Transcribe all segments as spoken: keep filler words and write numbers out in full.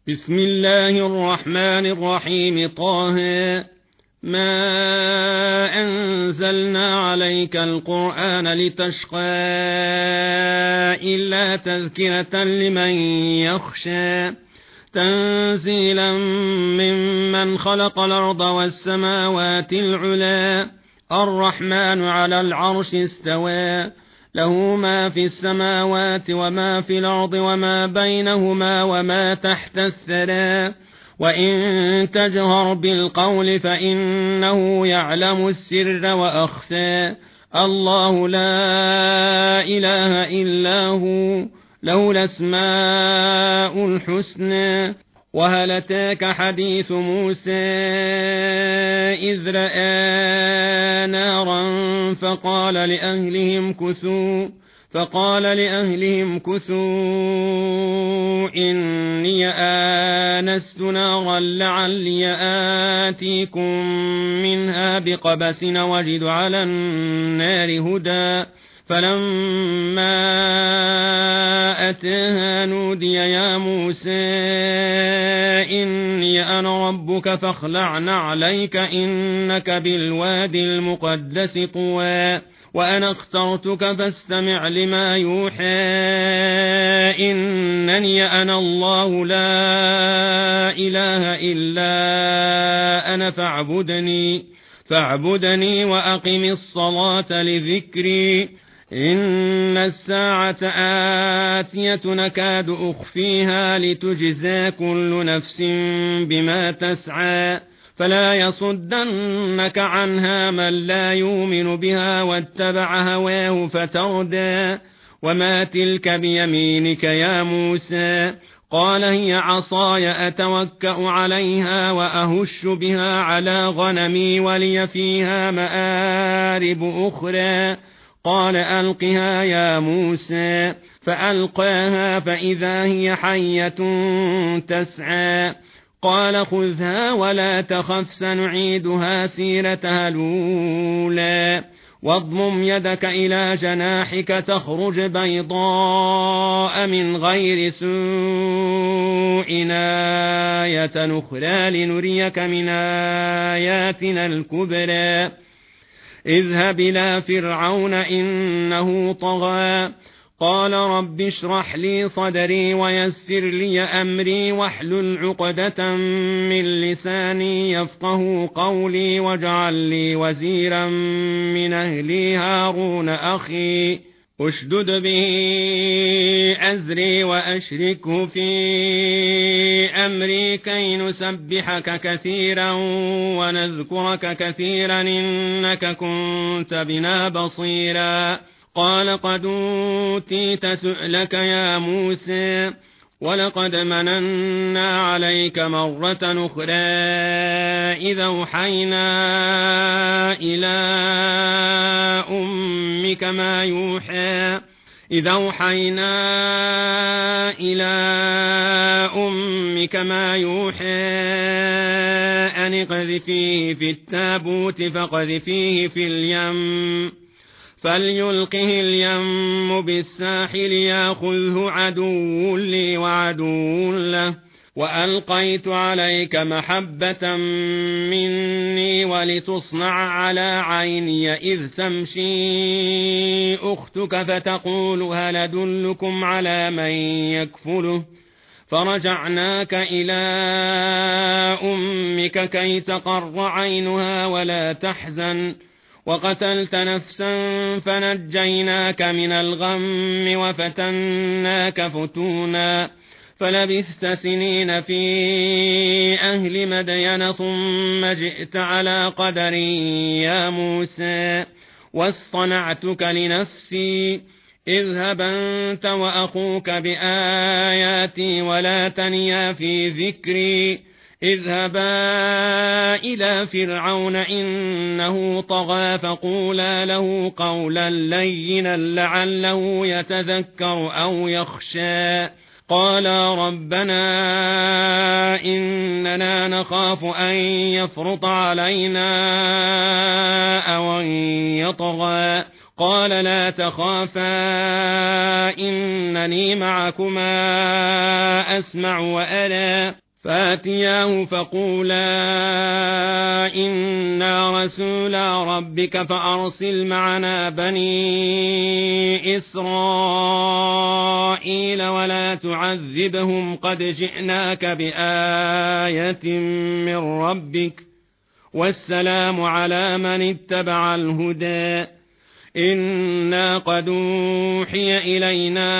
بسم الله الرحمن الرحيم. طه ما أنزلنا عليك القرآن لتشقى إلا تذكرة لمن يخشى تنزيلا ممن خلق الأرض والسماوات العلى الرحمن على العرش استوى له ما في السماوات وما في الأرض وما بينهما وما تحت الثرى وإن تجهر بالقول فإنه يعلم السر وأخفى الله لا إله إلا هو له الأسماء الحسنى. وهل أتاك حديث موسى إذ رأى نارا فقال لأهلهم كثوا فقال لأهلهم كثوا إني آنست نارا لعلي آتيكم منها بقبس وجد على النار هدى فلما أتاها نودي يا موسى إني أنا ربك فاخلع عليك إنك بالوادي المقدس طوى وأنا اخترتك فاستمع لما يوحى إنني أنا الله لا إله إلا أنا فاعبدني فاعبدني وأقم الصلاة لذكري إن الساعة آتية نكاد أخفيها لتجزى كل نفس بما تسعى فلا يصدنك عنها من لا يؤمن بها واتبع هواه فتردى وما تلك بيمينك يا موسى قال هي عصاي أتوكأ عليها وأهش بها على غنمي ولي فيها مآرب أخرى قال ألقها يا موسى فألقاها فإذا هي حية تسعى قال خذها ولا تخف سنعيدها سيرتها الأولى واضمم يدك إلى جناحك تخرج بيضاء من غير سوء آية أخرى لنريك من آياتنا الكبرى اذهب إلى فرعون إنه طغى قال رب اشرح لي صدري ويسر لي أمري واحلل عقدة من لساني يفقه قولي واجعل لي وزيرا من أهلي هارون أخي اشدد به أزري وأشركه في أمري كي نسبحك كثيرا ونذكرك كثيرا إنك كنت بنا بصيرا قال قد أوتيت سؤلك يا موسى ولقد مننا عليك مرة أخرى إذا أوحينا إلى أمك ما يوحى إذا أوحينا إلى أمك ما يوحى أن اقذفيه في التابوت فاقذفيه في اليم فليلقه اليم بالساحل ياخذه عدو لي وعدو له وألقيت عليك محبة مني ولتصنع على عيني إذ تمشي أختك فتقول هل أدلكم على من يكفله فرجعناك إلى أمك كي تقر عينها ولا تحزن وقتلت نفسا فنجيناك من الغم وفتناك فتونا فلبثت سنين في أهل مدين ثم جئت على قدر يا موسى واصطنعتك لنفسي اذهب أنت وأخوك بآياتي ولا تنيا في ذكري اذهبا إلى فرعون إنه طغى فقولا له قولا لينا لعله يتذكر أو يخشى قالا ربنا إننا نخاف أن يفرط علينا أو أن يطغى قال لا تخافا إنني معكما أسمع وأرى فاتياه فقولا إنا رسولا ربك فأرسل معنا بني إسرائيل ولا تعذبهم قد جئناك بآية من ربك والسلام على من اتبع الهدى إنا قد أوحي إلينا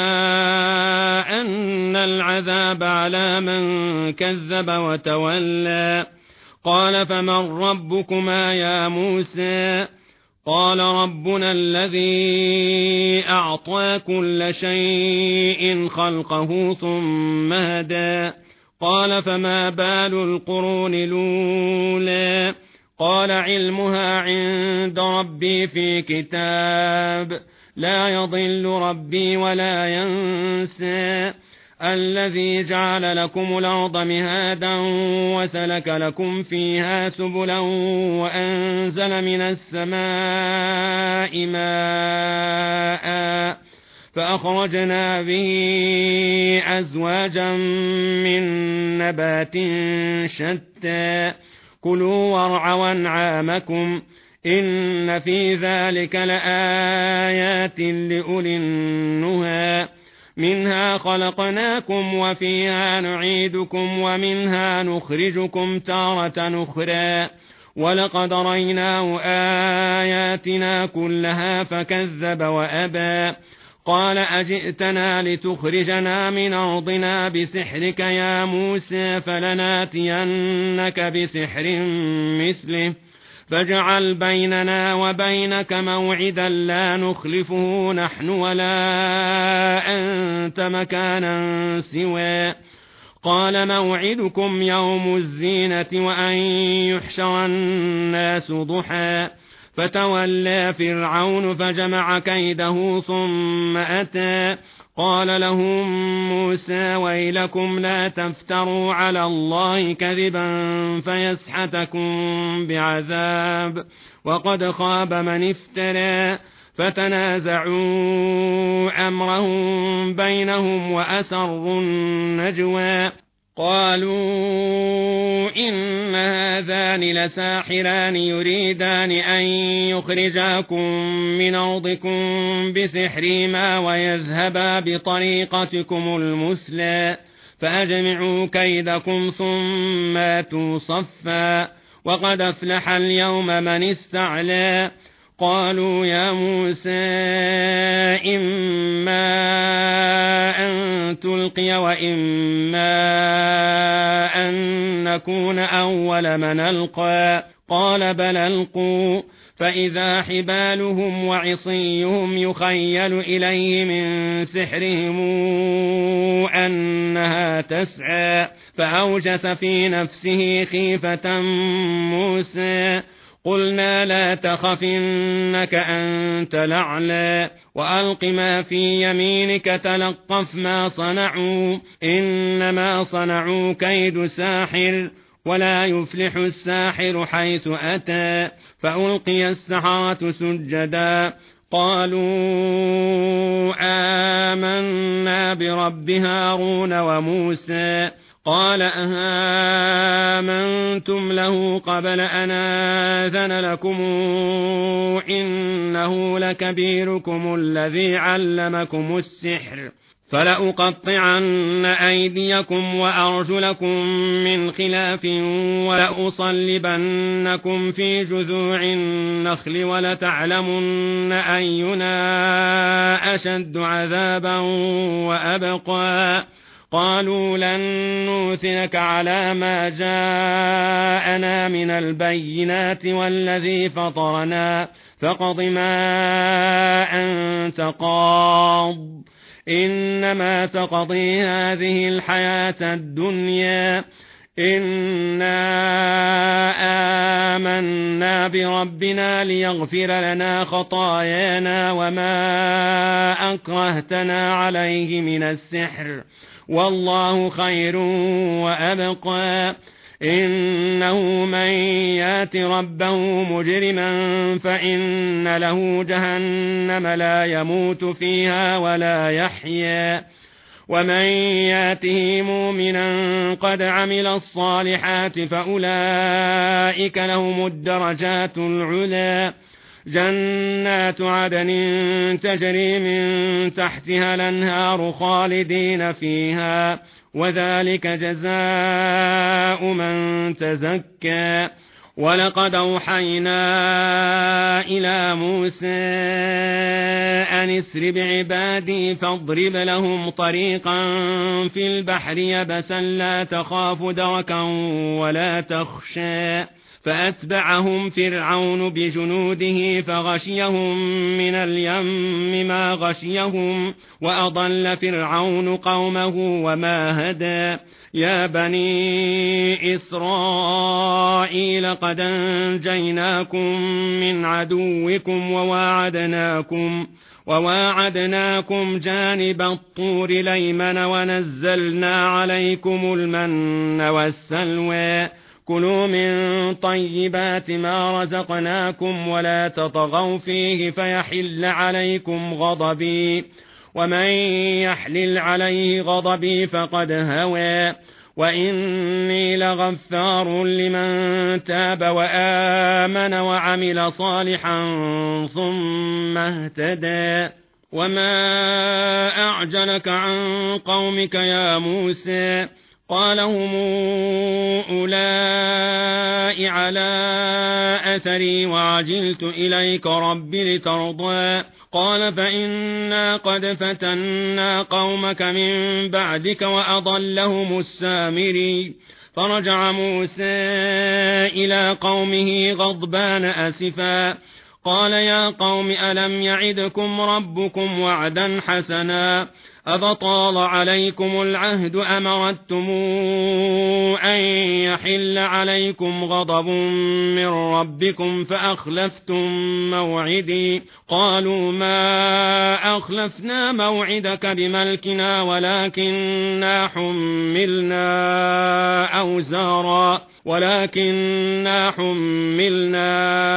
أن العذاب على من كذب وتولى قال فمن ربكما يا موسى قال ربنا الذي أعطى كل شيء خلقه ثم هدى قال فما بال القرون الأولى قال علمها عند ربي في كتاب لا يضل ربي ولا ينسى الذي جعل لكم الأرض مهادا وسلك لكم فيها سبلا وأنزل من السماء ماء فأخرجنا به أزواجا من نبات شتى كلوا وارعوا أنعامكم إن في ذلك لآيات لأولي النهى منها خلقناكم وفيها نعيدكم ومنها نخرجكم تارة أخرى ولقد ريناه آياتنا كلها فكذب وأبى قال أجئتنا لتخرجنا من أرضنا بسحرك يا موسى فلناتينك بسحر مثله فاجعل بيننا وبينك موعدا لا نخلفه نحن ولا أنت مكانا سوى قال موعدكم يوم الزينة وأن يحشر الناس ضحى فتولى فرعون فجمع كيده ثم أتى قال لهم موسى ويلكم لا تفتروا على الله كذبا فيسحتكم بعذاب وقد خاب من افترى فتنازعوا أمرهم بينهم وأسروا النجوى قالوا إن هذان لساحران يريدان أن يخرجاكم من أرضكم بسحرهما ويذهبا بطريقتكم المثلى فأجمعوا كيدكم ثم آتوا صفا وقد أفلح اليوم من استعلى قالوا يا موسى إما أن تلقي وإما أن نكون أول من ألقى قال بل ألقوا فإذا حبالهم وعصيهم يخيل إليه من سحرهم أنها تسعى فأوجس في نفسه خيفة موسى قلنا لا تخف إنك أنت الأعلى وألق ما في يمينك تلقف ما صنعوا إنما صنعوا كيد ساحر ولا يفلح الساحر حيث أتى فألقي السحرة سجدا قالوا آمنا برب هارون وموسى قال أهامنتم له قبل أن آذن لكم إنه لكبيركم الذي علمكم السحر فلأقطعن أيديكم وأرجلكم من خلاف ولأصلبنكم في جذوع النخل ولتعلمن أينا أشد عذابا وأبقى قالوا لن نوثرك على ما جاءنا من البينات والذي فطرنا فاقض ما أنت قاض إنما تقضي هذه الحياة الدنيا إنا آمنا بربنا ليغفر لنا خطايانا وما أكرهتنا عليه من السحر والله خير وأبقى إنه من يات ربه مجرما فإن له جهنم لا يموت فيها ولا يحيا ومن ياته مؤمنا قد عمل الصالحات فأولئك لهم الدرجات العلى جنات عدن تجري من تحتها الأنهار خالدين فيها وذلك جزاء من تزكى ولقد أوحينا إلى موسى أن اسر بعبادي فاضرب لهم طريقا في البحر يبسا لا تخاف دركا ولا تخشى فأتبعهم فرعون بجنوده فغشيهم من اليم ما غشيهم وأضل فرعون قومه وما هدى يا بني إسرائيل قد أنجيناكم من عدوكم وواعدناكم وواعدناكم جانب الطور الأيمن ونزلنا عليكم المن والسلوى كلوا من طيبات ما رزقناكم ولا تطغوا فيه فيحل عليكم غضبي ومن يحلل عليه غضبي فقد هوى وإني لغفار لمن تاب وآمن وعمل صالحا ثم اهتدى وما أعجلك عن قومك يا موسى قال هم أولئك على أثري وعجلت إليك رب لترضى قال فإنا قد فتنا قومك من بعدك وأضلهم السامري فرجع موسى إلى قومه غضبان أسفا قال يا قوم ألم يعدكم ربكم وعدا حسنا أفطال عليكم العهد أم أردتم أن يحل عليكم غضب من ربكم فأخلفتم موعدي قالوا ما أخلفنا موعدك بملكنا ولكننا حملنا أوزارا ولكننا حملنا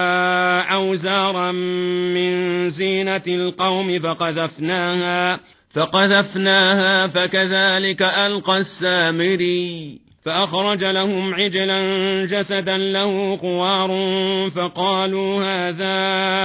أوزارا من زينة القوم فقذفناها فقذفناها فكذلك ألقى السامري فأخرج لهم عجلا جسدا له خوار فقالوا هذا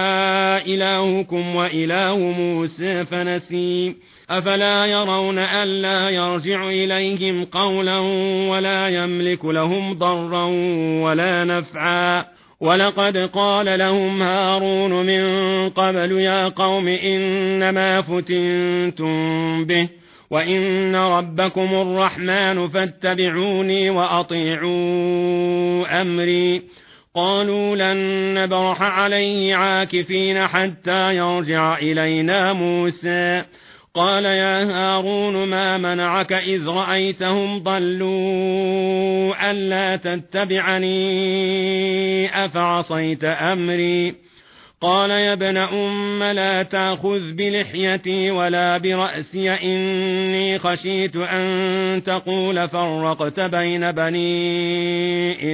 إلهكم وإله موسى فنسي أفلا يرون ألا يرجع إليهم قولا ولا يملك لهم ضرا ولا نفعا ولقد قال لهم هارون من قبل يا قوم إنما فتنتم به وإن ربكم الرحمن فاتبعوني وأطيعوا أمري قالوا لن نبرح عليه عاكفين حتى يرجع إلينا موسى قال يا هارون ما منعك إذ رأيتهم ضلوا ألا تتبعني أفعصيت أمري قال يا ابن أم لا تأخذ بلحيتي ولا برأسي إني خشيت أن تقول فرقت بين بني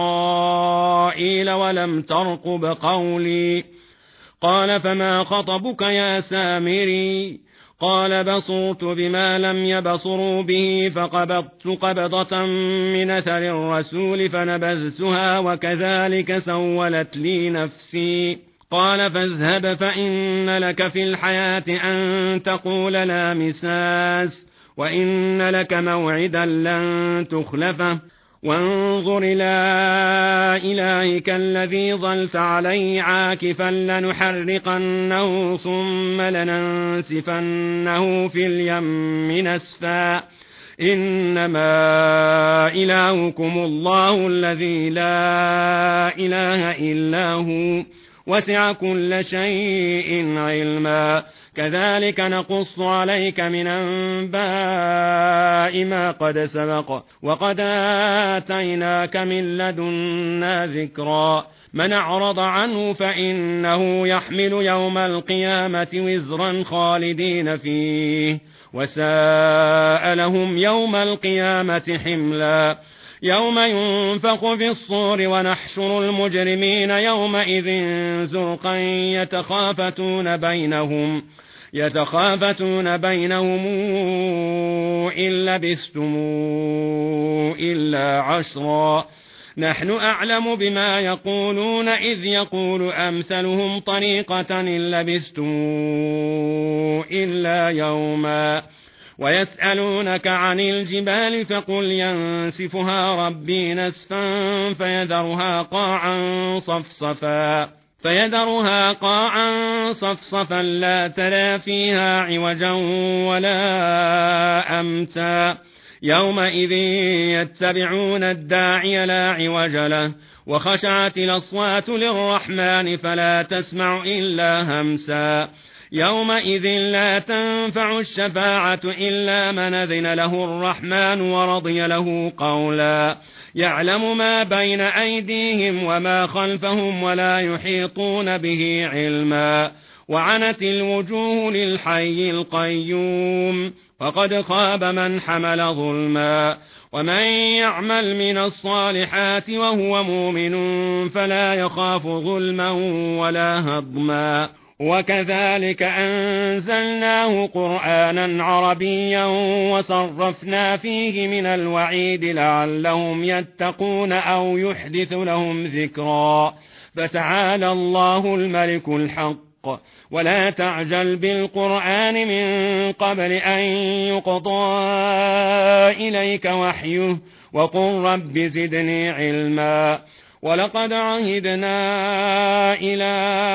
إسرائيل ولم ترقب قولي قال فما خطبك يا سامري قال بصرت بما لم يبصروا به فقبضت قبضة من أثر الرسول فنبذتها وكذلك سولت لي نفسي قال فاذهب فإن لك في الحياة أن تقول لا مساس وإن لك موعدا لن تخلفه وانظر إلى إلهك الذي ظلت عليه عاكفا لنحرقنه ثم لننسفنه في اليم نسفا إنما إلهكم الله الذي لا إله إلا هو وسع كل شيء علما كذلك نقص عليك من أنباء ما قد سبق وقد آتيناك من لدنا ذكرا من أعرض عنه فإنه يحمل يوم القيامة وزرا خالدين فيه وساء لهم يوم القيامة حملا يوم ينفخ في الصور ونحشر المجرمين يومئذ زرقا يتخافتون بينهم يتخافتون بينهم إن لبثتم إلا عشرا نحن أعلم بما يقولون إذ يقول أمثلهم طريقة إن لبثتم إلا يوما ويسألونك عن الجبال فقل ينسفها ربي نسفا فيذرها قاعا صفصفا فيذرها قاعا صفصفا لا ترى فيها عوجا ولا أمتا يومئذ يتبعون الداعي لا عوج له وخشعت الأصوات للرحمن فلا تسمع إلا همسا يومئذ لا تنفع الشفاعة إلا من أذن له الرحمن ورضي له قولا يعلم ما بين أيديهم وما خلفهم ولا يحيطون به علما وعنت الوجوه للحي القيوم وقد خاب من حمل ظلما ومن يعمل من الصالحات وهو مؤمن فلا يخاف ظلما ولا هضما وكذلك أنزلناه قرآنا عربيا وصرفنا فيه من الوعيد لعلهم يتقون أو يحدث لهم ذكرا فتعالى الله الملك الحق ولا تعجل بالقرآن من قبل أن يقضى إليك وحيه وقل رب زدني علما ولقد عهدنا إلى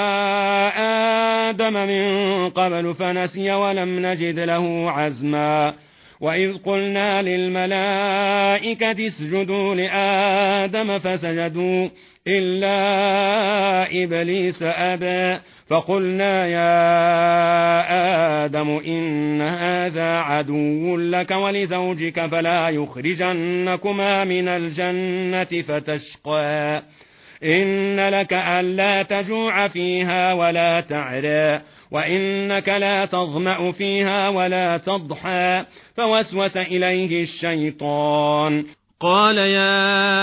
آدم من قبل فنسي ولم نجد له عزما وإذ قلنا للملائكة اسجدوا لآدم فسجدوا إلا إبليس أبى فقلنا يا آدم إن هذا عدو لك ولزوجك فلا يخرجنكما من الجنة فتشقى إن لك ألا تجوع فيها ولا تعرى وإنك لا تظمأ فيها ولا تضحى فوسوس إليه الشيطان قال يا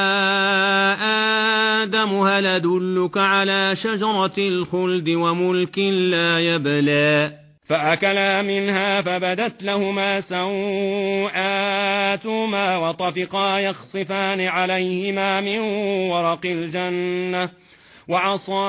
آدم هل أدلك على شجرة الخلد وملك لا يبلى فأكلا منها فبدت لهما سوآتهما وطفقا يخصفان عليهما من ورق الجنة وعصى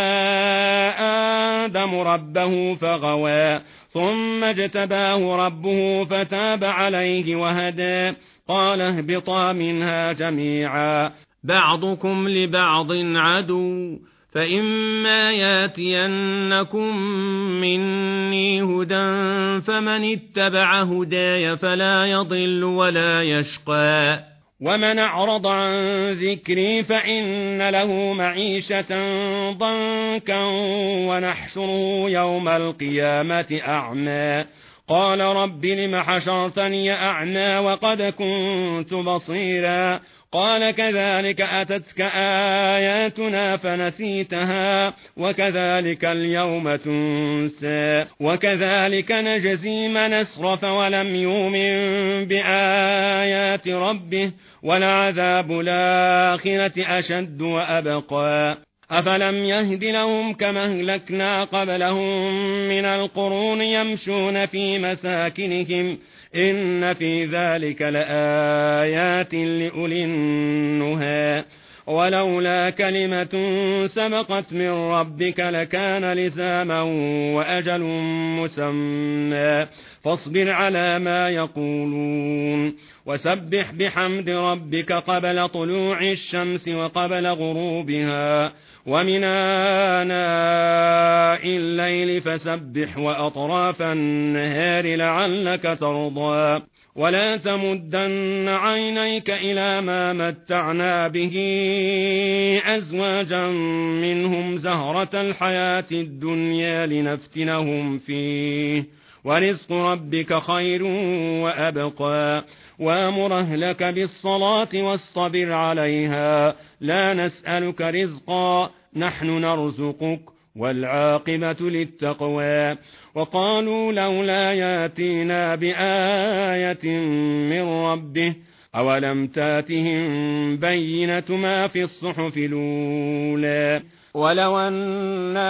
آدم ربه فغوى ثم اجتباه ربه فتاب عليه وهدى قال اهبطا منها جميعا بعضكم لبعض عدو فإما ياتينكم مني هدى فمن اتبع هداي فلا يضل ولا يشقى ومن أعرض عن ذكري فإن له معيشة ضنكا ونحشره يوم القيامة أعمى قال رب لم حشرتني أعمى وقد كنت بصيرا قال كذلك أتتك آياتنا فنسيتها وكذلك اليوم تنسى وكذلك نجزي من أسرف ولم يؤمن بآيات ربه ولعذاب الآخرة أشد وأبقى أفلم يهد لهم كما أهلكنا قبلهم من القرون يمشون في مساكنهم إن في ذلك لآيات لأولي النهى ولولا كلمة سبقت من ربك لكان لزاما وأجل مسمى فاصبر على ما يقولون وسبح بحمد ربك قبل طلوع الشمس وقبل غروبها ومن آناء الليل فسبح وأطراف النهار لعلك ترضى ولا تمدن عينيك إلى ما متعنا به أزواجا منهم زهرة الحياة الدنيا لنفتنهم فيه ورزق ربك خير وأبقى وامر أهلك بالصلاة واصطبر عليها لا نسألك رزقا نحن نرزقك والعاقبة للتقوى وقالوا لولا ياتينا بآية من ربه أولم تاتهم بينة ما في الصحف الأولى ولو أنا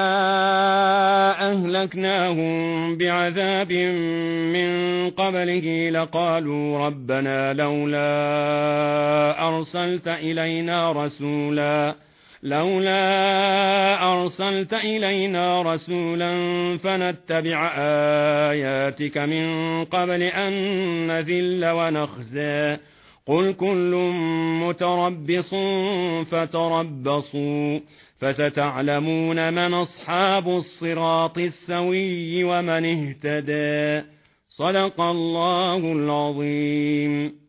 أهلكناهم بعذاب من قبله لقالوا ربنا لولا أرسلت إلينا رسولا لولا أرسلت إلينا رسولا فنتبع آياتك من قبل أن نذل ونخزى قل كل متربص فتربصوا فستعلمون من أصحاب الصراط السوي ومن اهتدى صدق الله العظيم.